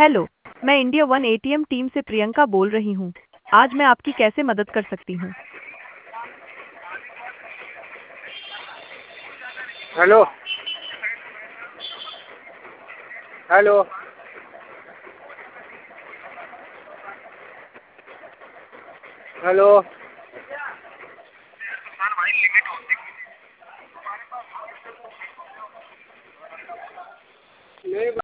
Hello, मैं India one ATM team से प्रियंका बोल रही हूँ। आज मैं आपकी कैसे मदद कर सकती हूँ? हेलो। हेलो। हेलो। नहीं